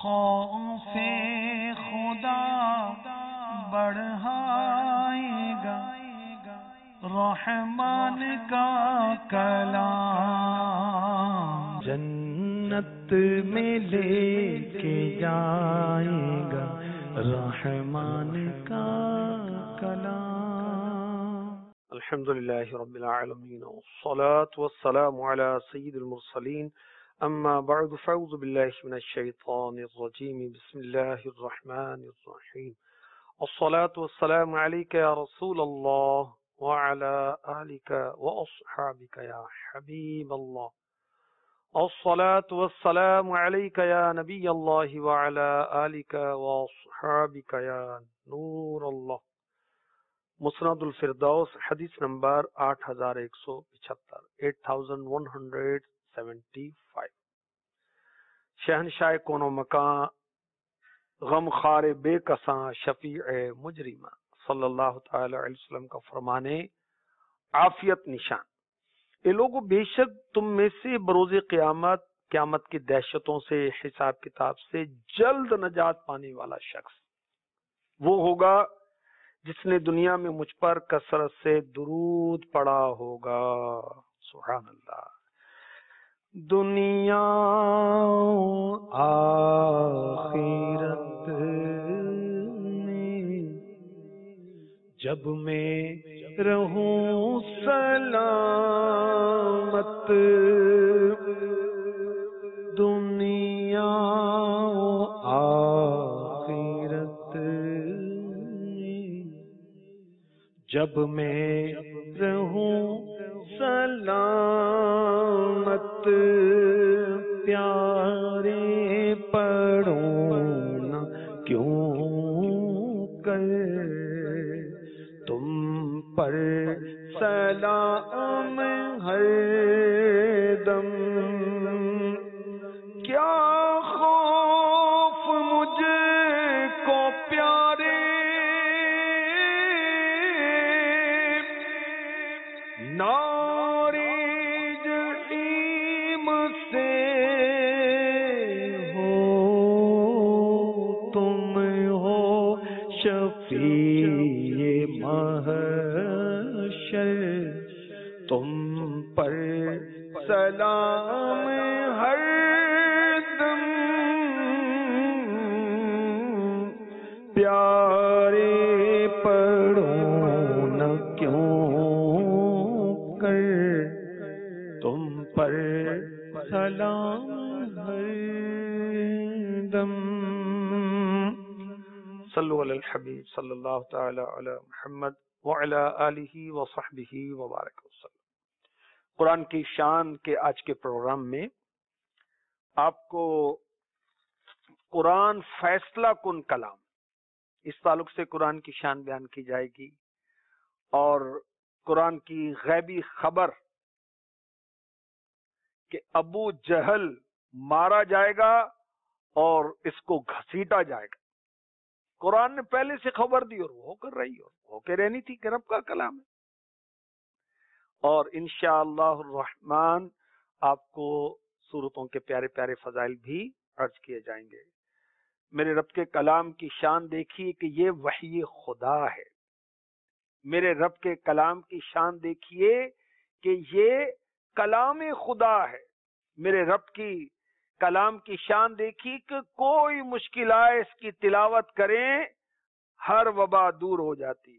خوف خدا بڑھائے گا رحمان کا کلام، جنت میں لے کے جائے گا رحمان کا کلام۔ الحمدللہ رب العالمین والصلاة والسلام علی سید المرسلین، اما بعد فاعوذ باللہ من الشیطان الرجیم، بسم اللہ الرحمن الرحیم، الصلاة والسلام علیک یا رسول اللہ وعلی آلک واصحابک یا حبیب اللہ، الصلاة والسلام علیک یا نبی اللہ وعلی آلک واصحابک یا نور اللہ۔ مسند الفردوس حدیث نمبر 8175 8175۔ شہنشاہ کون و مکان، غم خار بے کساں، شفیع مجرمہ صلی اللہ تعالی علیہ وسلم کا فرمانے عافیت نشان، اے لوگوں بے شک تم میں سے بروز قیامت کی دہشتوں سے، حساب کتاب سے جلد نجات پانے والا شخص وہ ہوگا جس نے دنیا میں مجھ پر کثرت سے درود پڑا ہوگا۔ سبحان اللہ۔ دنیا آخرت میں جب میں رہوں سلامت، دنیا آخرت جب میں رہوں سلامت، پیارے پڑھوں نہ کیوں کر تم پر سلام ہر دم، کیا خوف مجھے کو پیارے ناری جحیم سے ہو، تم ہو شفیع محشر، تم پر سلام ہر دم، پیارے پڑھو نہ کیوں تم پر سلام ہر دم۔ صلو علی الحبیب صلی اللہ تعالی علی محمد وعلی آلہ وصحبہ وبارک وسلم۔ قرآن کی شان کے آج کے پروگرام میں آپ کو قرآن فیصلہ کن کلام، اس تعلق سے قرآن کی شان بیان کی جائے گی، اور قرآن کی غیبی خبر کہ ابو جہل مارا جائے گا اور اس کو گھسیٹا جائے گا، قرآن نے پہلے سے خبر دی اور وہ ہو کر رہی اور ہو کے رہنی تھی کہ رب کا کلام ہے۔ اور انشاءاللہ الرحمن آپ کو سورتوں کے پیارے پیارے فضائل بھی عرض کیے جائیں گے۔ میرے رب کے کلام کی شان دیکھیے کہ یہ وحی خدا ہے، میرے رب کے کلام کی شان دیکھیے کہ یہ کلام خدا ہے، میرے رب کی کلام کی شان دیکھی کہ کوئی مشکل آئے اس کی تلاوت کریں ہر وبا دور ہو جاتی۔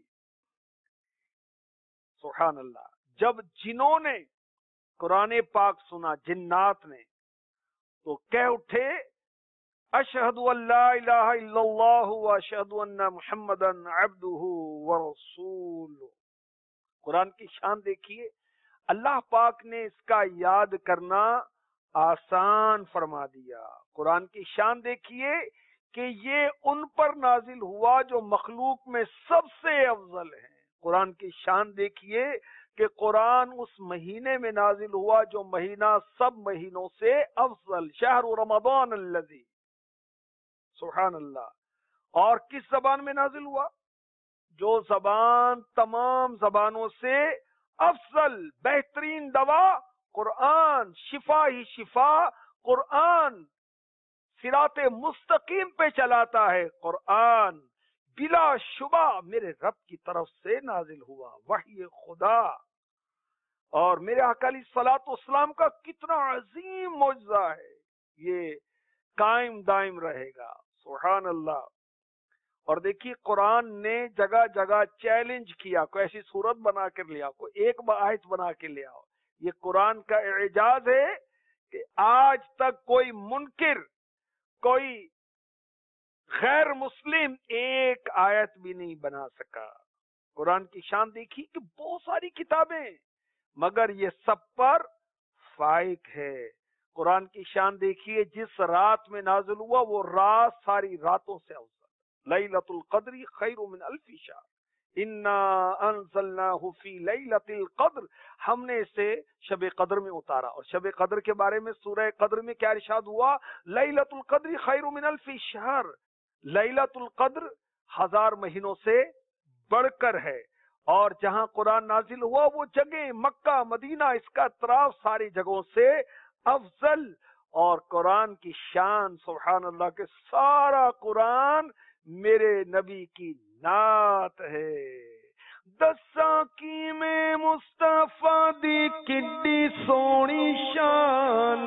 سبحان اللہ۔ جب جنوں نے قرآن پاک سنا، جنات نے، تو کہہ اٹھے اشہد ان لا الہ الا اللہ واشہد ان محمدا عبدہ ورسولہ۔ قرآن کی شان دیکھیے، اللہ پاک نے اس کا یاد کرنا آسان فرما دیا۔ قرآن کی شان دیکھیے کہ یہ ان پر نازل ہوا جو مخلوق میں سب سے افضل ہیں۔ قرآن کی شان دیکھیے کہ قرآن اس مہینے میں نازل ہوا جو مہینہ سب مہینوں سے افضل، شہر رمضان الذی، سبحان اللہ۔ اور کس زبان میں نازل ہوا؟ جو زبان تمام زبانوں سے افضل، بہترین دوا قرآن، شفا ہی شفا قرآن सिरात मुस्तकीम पे चलाता है। कुरान बिला शुबा मेरे रब की तरफ से नाजिल हुआ वही खुदा, और मेरे आका अलैहिस्सलातु वस्सलाम का कितना अजीम मौजज़ा है, ये कायम दायम रहेगा। सुभान अल्लाह। और देखिए कुरान ने जगह जगह चैलेंज किया, कोई ऐसी सूरत बना कर लिया, कोई एक आयत बना के ले आओ। ये कुरान का एजाज है कि आज तक कोई मुनकिर, कोई गैर मुस्लिम एक आयत भी नहीं बना सका। कुरान की शान देखिए कि बहुत सारी किताबें, मगर ये सब पर फाइक है। कुरान की शान देखिए, जिस रात में नाज़िल हुआ वो रात सारी रातों से अफजल। लैलतुल क़द्री खैरुम मिन अल्फि शहर, इन्ना अंज़लनाहु फी लैलतिल क़द्र, हमने इसे शब कद्र में उतारा। और शब कद्र के बारे में सूरह कद्र में क्या इरशाद हुआ? लैलतुल क़द्री खैरुम मिन अल्फि शहर, लैलतुल क़द्र 1000 महीनों से बढ़कर है। और जहां कुरान नाजिल हुआ वो जगह मक्का मदीना, इसका तराफ सारी जगहों से अफजल। और कुरान की शान सुभान अल्लाह के सारा कुरान मेरे नबी की नात है। दसा की में मुस्तफा दी किड्डी सोनी शान,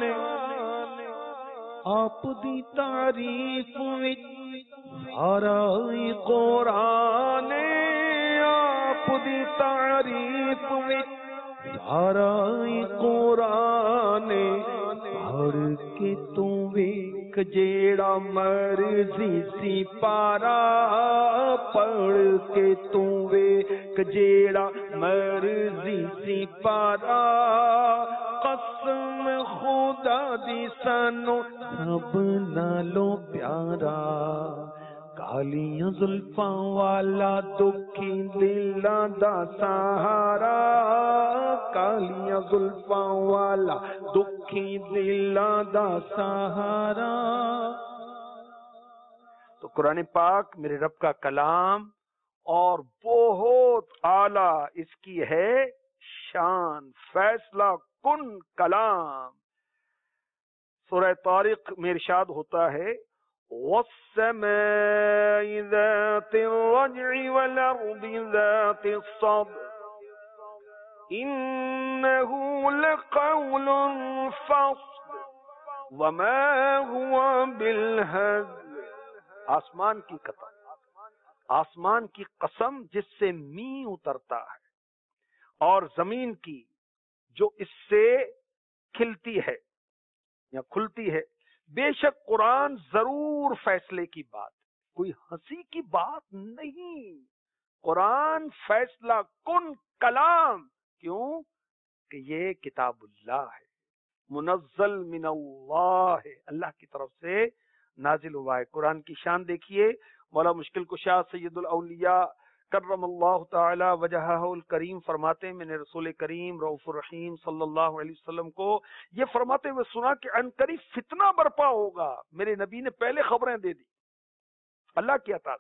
आप दी तारीफ विच सारा कुरान, आप दी तारीफ विच सारा कुरान, पढ़ के तू वेख जेड़ा मर्जी सी पारा, पढ़ के तू वेख जेड़ा मर्जी सी पारा, कसम खुदा दी सानू सब नालों प्यारा, कालियां जुल्फां वाला दुखी दिलां दा सहारा, कालियां जुल्फां वाला दुखी दिलां दा सहारा। तो कुरान पाक मेरे रब का कलाम और बहुत आला इसकी है शान, फैसला कुन कलाम। सूरह तारिक में इरशाद होता है, वस्समाइ ज़ातिर रज्इ वल अर्दि ज़ातिस सद्र, इन्नहु लक़ौलुन फ़स्ल वमा हुवा बिलहज़्ल। आसमान की कसम, आसमान की कसम जिससे मी उतरता है, और जमीन की जो इससे खिलती है या खुलती है, बेशक कुरान जरूर फैसले की बात, कोई हंसी की बात नहीं। कुरान फैसला कुन कलाम, क्यों कि ये किताबुल्लाह है, मुनज़्ज़ल मिनल्लाह है, अल्लाह की तरफ से नाजिल हुआ है। कुरान की शान देखिए, मौला मुश्किल कुशा सैयदुल औलिया कर्रमल्लाहु ताला वजहहुल करीम फरमाते हैं, मैंने रसूल करीम रऊफुर रहीम सल्लल्लाहु अलैहि वसल्लम को ये फरमाते हुए सुना कि अनकरीब फितना बर्पा होगा। मेरे नबी ने पहले खबरें दे दी अल्लाह की अता से।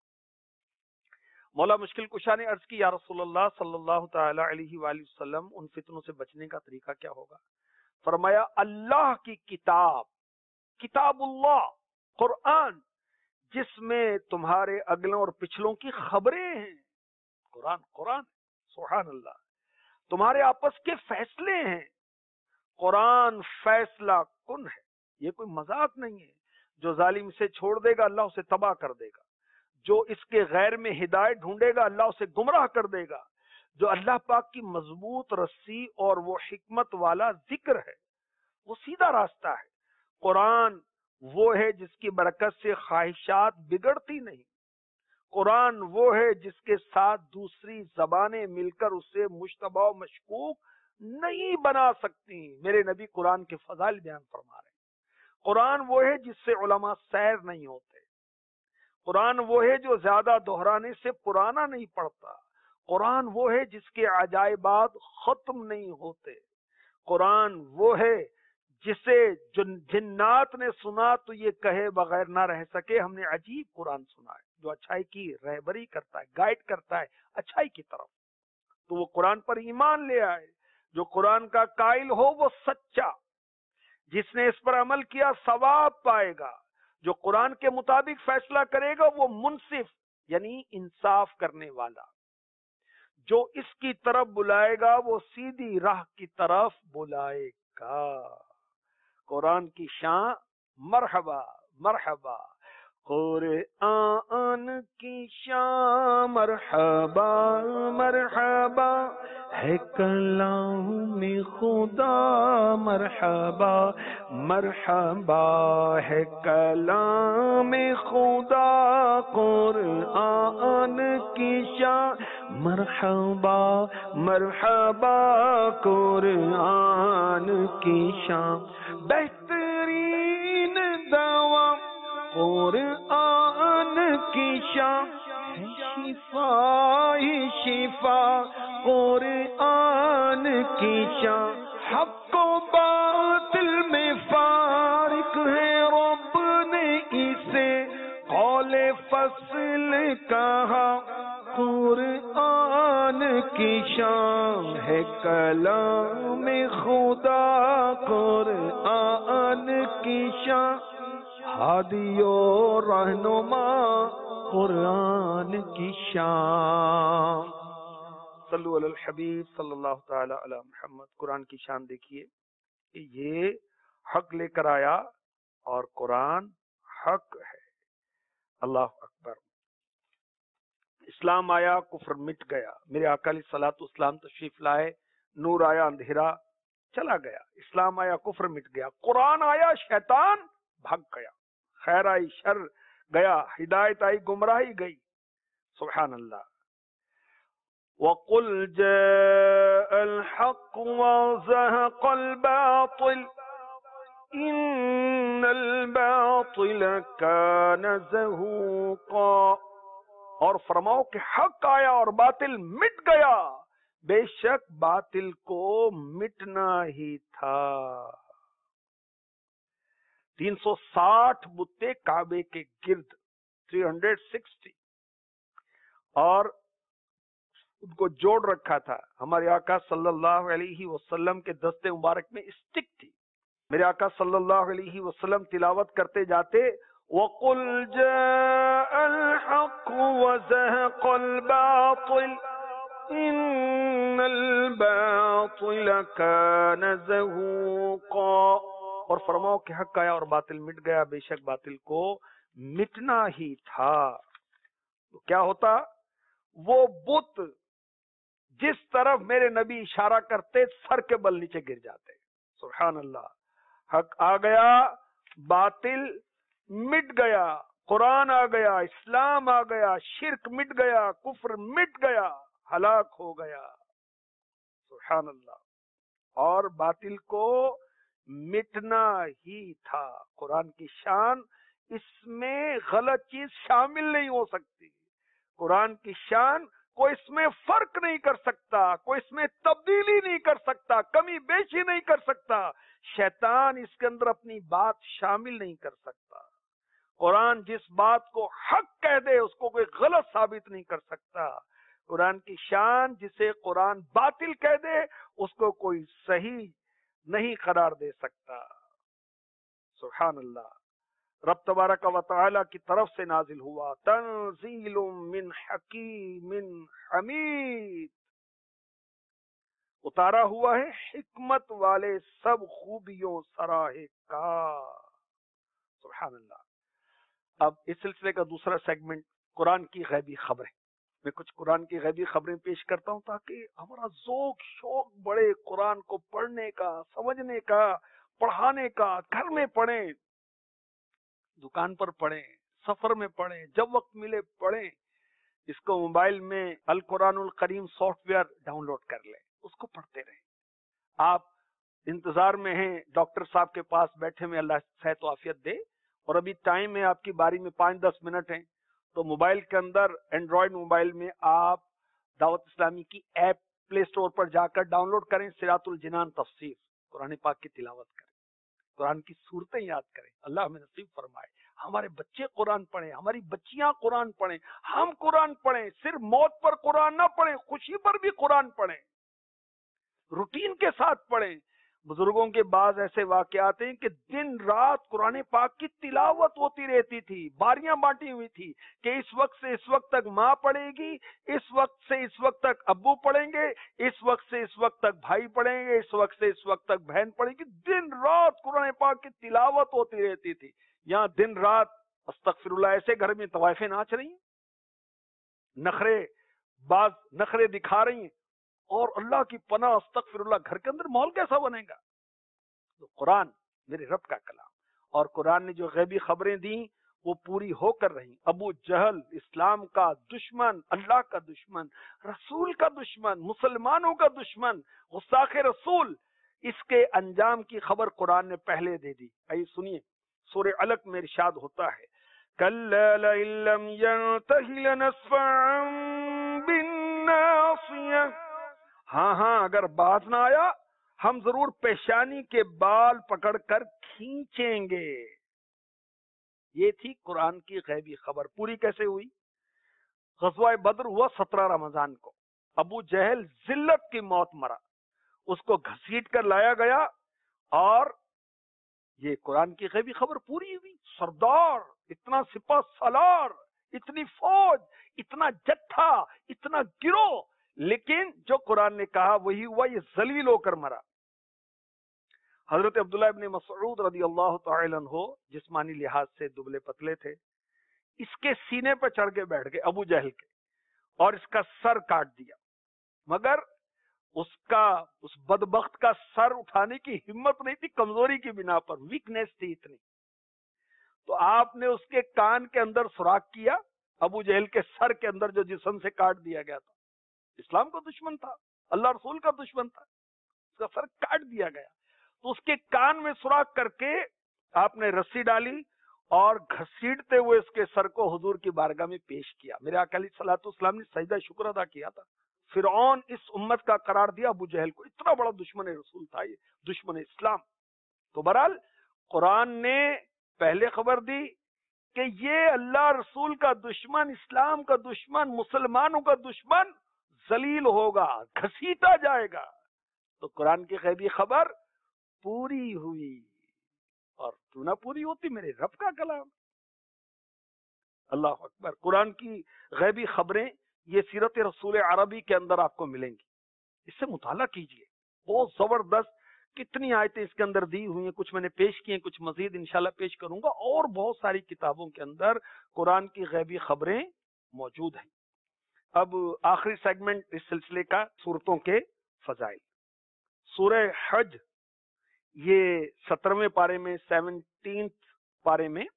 मौला मुश्किल कुशा ने अर्ज की, या रसूलल्लाह सल्लल्लाहु ताला अलैहि वसल्लम, उन फितनों से बचने का तरीका क्या होगा? फरमाया, अल्लाह की किताब, किताबुल्लाह कुरान, जिसमें तुम्हारे अगलों और पिछलों की खबरें हैं। कुरान कुरान सुभान अल्लाह। तुम्हारे आपस के फैसले हैं। कुरान फैसला कुन है, ये कोई मजाक नहीं है। जो जालिम से छोड़ देगा अल्लाह उसे तबाह कर देगा, जो इसके गैर में हिदायत ढूंढेगा अल्लाह उसे गुमराह कर देगा। जो अल्लाह पाक की मजबूत रस्सी और वो हिकमत वाला जिक्र है, वो सीधा रास्ता है। कुरान वो है जिसकी बरकत से ख्वाहिशात बिगड़ती नहीं। कुरान वो है जिसके साथ दूसरी जबानें मिलकर उसे मुश्तबा मशकूक नहीं बना सकती। मेरे नबी कुरान के फजाइल बयान फरमा रहे हैं। कुरान वो है जिससे उलमा सैर नहीं होते। कुरान वो है जो ज्यादा दोहराने से पुराना नहीं पड़ता। कुरान वो है जिसके अजायबात खत्म नहीं होते। कुरान वो है जिसे जिन्नात ने सुना तो ये कहे बगैर ना रह सके, हमने अजीब कुरान सुना है, जो अच्छाई की रहबरी करता है, गाइड करता है अच्छाई की तरफ। तो वो कुरान पर ईमान ले आए। जो कुरान का कायल हो वो सच्चा, जिसने इस पर अमल किया सवाब पाएगा, جو قرآن کے مطابق فیصلہ کرے گا وہ منصف یعنی انصاف کرنے والا، جو اس کی طرف بلائے گا وہ سیدھی راہ کی طرف بلائے گا۔ قرآن کی شان مرحبا مرحبا، قرآن کی شان مرحبا مرحبا، ہے کلام خدا مرحبا مرحبا، ہے کلام خدا قرآن کی شان مرحبا مرحبا، قرآن کی شان بہترین دوا قرآن کی شان، شفا ہی شفا قرآن کی شان، حق و باطل میں فارق ہے رب نے اسے قول فصل کہا، قرآن کی شان ہے کلام خدا قرآن کی شان، ہادی و رہنما قرآن کی شان۔ صلو علی الحبیب صلی اللہ تعالی علی محمد۔ قرآن کی شان دیکھیے، یہ حق لے کر آیا اور قرآن حق ہے۔ اللہ اکبر۔ اسلام آیا کفر مٹ گیا، میرے آقا علیہ الصلوۃ والسلام تشریف لائے، نور آیا اندھیرا چلا گیا، اسلام آیا کفر مٹ گیا، قرآن آیا شیطان بھاگ گیا، خیر آئی شر گیا، ہدایت آئی گمراہی گئی۔ سبحان اللہ۔ وَقُلْ جَاءَ الْحَقُّ وَزَهَقَ الْبَاطِلُ إِنَّ الْبَاطِلَ كَانَ زَهُوقًا، اور فرماؤ کہ حق آیا اور باطل مٹ گیا، بے شک باطل کو مٹنا ہی تھا۔ 360 بتیں کعبے کے گرد، 360، اور ان کو جوڑ رکھا تھا۔ ہمارے آقا صلی اللہ علیہ وسلم کے دستے مبارک میں اسٹک تھی۔ میرے آقا صلی اللہ علیہ وسلم تلاوت کرتے جاتے، وَقُلْ جَاءَ الْحَقُّ وَزَهَقَ الْبَاطِلُ إِنَّ الْبَاطِلَ كَانَ زَهُوقًا، اور فرماؤ کہ حق آیا اور باطل مٹ گیا، بے شک باطل کو مٹنا ہی تھا۔ تو کیا ہوتا؟ وہ بت جس طرف میرے نبی اشارہ کرتے سر کے بل نیچے گر جاتے۔ سبحان اللہ۔ حق آ گیا، باطل مٹ گیا، قرآن آ گیا، اسلام آ گیا، شرک مٹ گیا، کفر مٹ گیا، ہلاک ہو گیا۔ سبحان اللہ۔ اور باطل کو مٹنا ہی تھا۔ قرآن کی شان، اس میں غلط چیز شامل نہیں ہو سکتی۔ قرآن کی شان، کوئی اس میں فرق نہیں کر سکتا، کوئی اس میں تبدیلی نہیں کر سکتا، کمی بیشی نہیں کر سکتا، شیطان اس کے اندر اپنی بات شامل نہیں کر سکتا۔ قرآن جس بات کو حق کہہ دے اس کو کوئی غلط ثابت نہیں کر سکتا۔ قرآن کی شان، جسے قرآن باطل کہہ دے اس کو کوئی صحیح نہیں قرار دے سکتا۔ سبحان اللہ۔ رب تبارک و تعالی کی طرف سے نازل ہوا، تنزیل من حکیم حمید، اتارا ہوا ہے حکمت والے سب خوبیوں سراہے کا۔ سبحان اللہ۔ اب اس سلسلے کا دوسرا سیگمنٹ قرآن کی غیبی خبریں۔ میں کچھ قرآن کی غیبی خبریں پیش کرتا ہوں تاکہ ہمارا ذوق شوق بڑھے قرآن کو پڑھنے کا، سمجھنے کا، پڑھانے کا۔ گھر میں پڑھیں، دکان پر پڑھیں، سفر میں پڑھیں، جب وقت ملے پڑھیں۔ اس کو موبائل میں القرآن الکریم سافٹ ویئر ڈاؤن لوڈ کر لیں، اس کو پڑھتے رہیں۔ آپ انتظار میں ہیں ڈاکٹر صاحب کے پاس بیٹھے میں، اللہ صحت و عافیت دے، اور ابھی ٹائم ہے آپ کی باری میں 5-10 منٹ ہیں، تو موبائل کے اندر اینڈرائڈ موبائل میں آپ دعوت اسلامی کی ایپ پلے اسٹور پر جا کر ڈاؤن لوڈ کریں، صراط الجنان تفسیر، قرآن پاک کی تلاوت کریں، قرآن کی صورتیں یاد کریں۔ اللہ ہمیں نصیب فرمائے ہمارے بچے قرآن پڑھیں، ہماری بچیاں قرآن پڑھیں، ہم قرآن پڑھیں، صرف موت پر قرآن نہ پڑھیں، خوشی پر بھی قرآن پڑھیں، روٹین کے ساتھ پڑھیں، بزرگوں کے بعض ایسے واقعات ہیں کہ دن رات قرآن پاک کی تلاوت ہوتی رہتی تھی، باریاں بانٹی ہوئی تھی کہ اس وقت سے اس وقت تک ماں پڑھے گی، اس وقت سے اس وقت تک ابو پڑھیں گے، اس وقت سے اس وقت تک بھائی پڑھیں گے، اس وقت سے اس وقت تک بہن پڑھے گی. دن رات قرآن پاک کی تلاوت ہوتی رہتی تھی. یہاں دن رات استغفر اللہ ایسے گھر میں طوائفیں ناچ رہی ہیں، نخرے بعض نخرے دکھا رہی ہیں، اور اللہ کی پناہ استغفر اللہ گھر کے اندر ماحول کیسا بنے گا؟ تو قرآن میرے رب کا کلام، اور قرآن نے جو غیبی خبریں دیں وہ پوری ہو کر رہی. ابو جہل اسلام کا دشمن، اللہ کا دشمن، رسول کا دشمن، مسلمانوں کا دشمن، غستاخ رسول، اس کے انجام کی خبر قرآن نے پہلے دے دی. آئیے سنیے، سورہ علق میں ارشاد ہوتا ہے کَلَّا لَئِن لَّمْ يَنْتَهِ لَنَسْفَعًا بِالنَّاصِيَةِ. ہاں اگر باز نہ آیا ہم ضرور پیشانی کے بال پکڑ کر کھینچیں گے. یہ تھی قرآن کی غیبی خبر. پوری کیسے ہوئی؟ غزوہ بدر ہوا 17 رمضان کو. ابو جہل ذلت کی موت مرا، اس کو گھسیٹ کر لایا گیا، اور یہ قرآن کی غیبی خبر پوری ہوئی. سردار، اتنا سپہ سالار، اتنی فوج، اتنا جتھا، اتنا گروہ، لیکن جو قرآن نے کہا وہی ہوا. یہ ذلیل ہو کر مرا. حضرت عبداللہ ابن مسعود رضی اللہ تعالی عنہ جسمانی لحاظ سے دبلے پتلے تھے، اس کے سینے پہ چڑھ کے بیٹھ گئے ابو جہل کے، اور اس کا سر کاٹ دیا. مگر اس بدبخت کا سر اٹھانے کی ہمت نہیں تھی، کمزوری کی بنا پر، ویکنیس تھی اتنی. تو آپ نے اس کے کان کے اندر سوراخ کیا، ابو جہل کے سر کے اندر جو جسم سے کاٹ دیا گیا تھا. اسلام کا دشمن تھا، اللہ رسول کا دشمن تھا، اس کا سر کاٹ دیا گیا. تو اس کے کان میں سوراخ کر کے آپ نے رسی ڈالی اور گھسیٹتے ہوئے اس کے سر کو حضور کی بارگاہ میں پیش کیا. میرے آقا علیہ الصلوۃ والسلام نے سجدہ شکر ادا کیا تھا. فرعون اس امت کا قرار دیا ابو جہل کو. اتنا بڑا دشمن رسول تھا یہ، دشمن اسلام. تو بہرحال قرآن نے پہلے خبر دی کہ یہ اللہ رسول کا دشمن، اسلام کا دشمن، مسلمانوں کا دشمن ذلیل ہوگا، گھسیٹا جائے گا. تو قرآن کی غیبی خبر پوری ہوئی. اور کیوں نہ پوری ہوتی، میرے رب کا کلام. اللہ اکبر. قرآن کی غیبی خبریں یہ سیرت رسول عربی کے اندر آپ کو ملیں گی. اس سے مطالعہ کیجئے، بہت زبردست کتنی آیتیں اس کے اندر دی ہوئی ہیں. کچھ میں نے پیش کی ہیں، کچھ مزید انشاءاللہ پیش کروں گا، اور بہت ساری کتابوں کے اندر قرآن کی غیبی خبریں موجود ہیں. اب آخری سیگمنٹ اس سلسلے کا، سورتوں کے فضائل. سورہ حج، یہ 17ویں پارے میں، 17 پارے میں،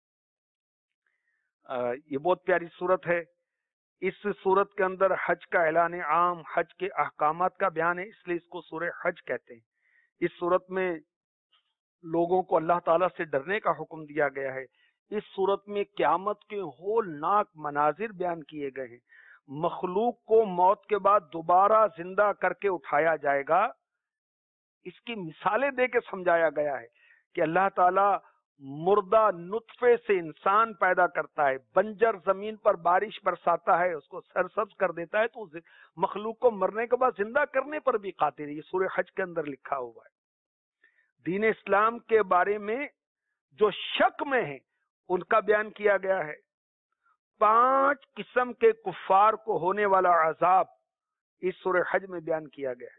یہ بہت پیاری سورت ہے. اس سورت کے اندر حج کا اعلان عام، حج کے احکامات کا بیان ہے، اس لیے اس کو سورہ حج کہتے ہیں. اس سورت میں لوگوں کو اللہ تعالیٰ سے ڈرنے کا حکم دیا گیا ہے. اس سورت میں قیامت کے ہولناک مناظر بیان کیے گئے ہیں. مخلوق کو موت کے بعد دوبارہ زندہ کر کے اٹھایا جائے گا، اس کی مثالیں دے کے سمجھایا گیا ہے کہ اللہ تعالیٰ مردہ نطفے سے انسان پیدا کرتا ہے، بنجر زمین پر بارش برساتا ہے، اس کو سرسبز کر دیتا ہے، تو مخلوق کو مرنے کے بعد زندہ کرنے پر بھی قادر ہے. یہ سورہ حج کے اندر لکھا ہوا ہے. دین اسلام کے بارے میں جو شک میں ہیں ان کا بیان کیا گیا ہے. 5 قسم کے کفار کو ہونے والا عذاب اس سورہ حج میں بیان کیا گیا ہے.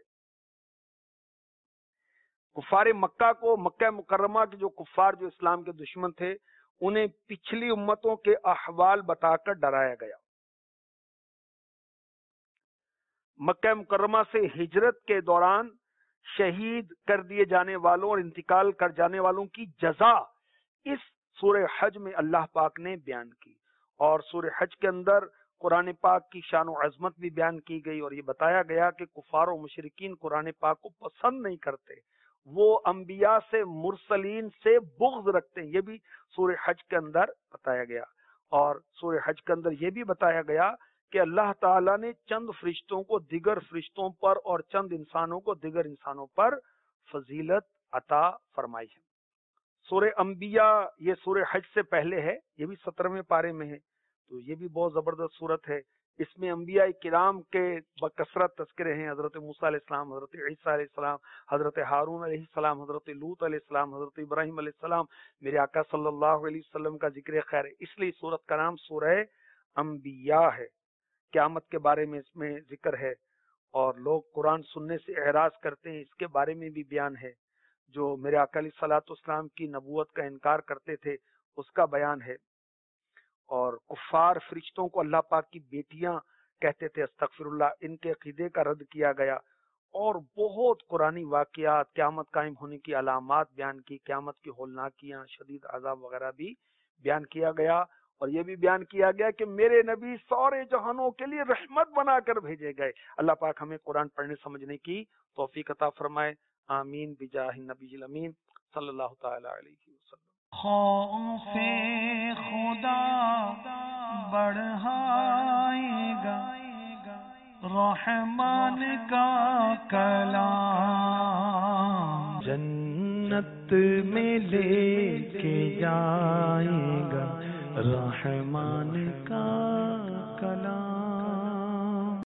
کفار مکہ کو، مکہ مکرمہ کے جو کفار جو اسلام کے دشمن تھے، انہیں پچھلی امتوں کے احوال بتا کر ڈرایا گیا. مکہ مکرمہ سے ہجرت کے دوران شہید کر دیے جانے والوں اور انتقال کر جانے والوں کی جزا اس سورہ حج میں اللہ پاک نے بیان کی. اور سورہ حج کے اندر قرآن پاک کی شان و عظمت بھی بیان کی گئی، اور یہ بتایا گیا کہ کفار و مشرکین قرآن پاک کو پسند نہیں کرتے، وہ انبیاء سے، مرسلین سے بغض رکھتے ہیں. یہ بھی سورہ حج کے اندر بتایا گیا. اور سورہ حج کے اندر یہ بھی بتایا گیا کہ اللہ تعالیٰ نے چند فرشتوں کو دیگر فرشتوں پر اور چند انسانوں کو دیگر انسانوں پر فضیلت عطا فرمائی ہے. سورہ انبیاء یہ سورہ حج سے پہلے ہے، یہ بھی 17ویں پارے میں ہے. تو یہ بھی بہت زبردست سورت ہے. اس میں انبیاء کرام کے بکثرت تذکرے ہیں، حضرت موسیٰ علیہ السلام، حضرت عیسیٰ علیہ السلام، حضرت ہارون علیہ السلام، حضرت لوط علیہ السلام، حضرت ابراہیم علیہ السلام، میرے آقا صلی اللہ علیہ وسلم کا ذکر خیر ہے. اس لیے سورت کا نام سورہ انبیاء ہے. قیامت کے بارے میں اس میں ذکر ہے، اور لوگ قرآن سننے سے اعراض کرتے ہیں، اس کے بارے میں بھی بیان ہے. جو میرے آقا علیہ الصلوۃ والسلام کی نبوت کا انکار کرتے تھے اس کا بیان ہے. اور کفار فرشتوں کو اللہ پاک کی بیٹیاں کہتے تھے، استغفر اللہ، ان کے عقیدے کا رد کیا گیا. اور بہت قرآنی واقعات، قیامت قائم ہونے کی علامات بیان کی، قیامت کی ہولناکیاں، شدید عذاب وغیرہ بھی بیان کیا گیا. اور یہ بھی بیان کیا گیا کہ میرے نبی سارے جہانوں کے لیے رحمت بنا کر بھیجے گئے. اللہ پاک ہمیں قرآن پڑھنے سمجھنے کی توفیق عطا فرمائے. آمین بجاہ النبی الامین صلی اللہ تعالی علیہ وسلم. خوف خدا بڑھائے گا رحمان کا کلام، جنت میں لے کے جائے گا رحمان کا